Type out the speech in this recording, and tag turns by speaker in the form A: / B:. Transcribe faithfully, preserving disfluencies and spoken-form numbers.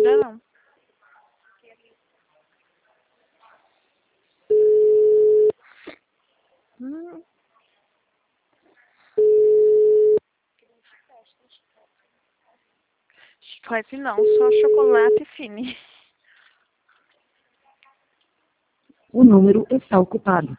A: Ainda não. Hum. Chiclete não, só chocolate fine.
B: O número está ocupado.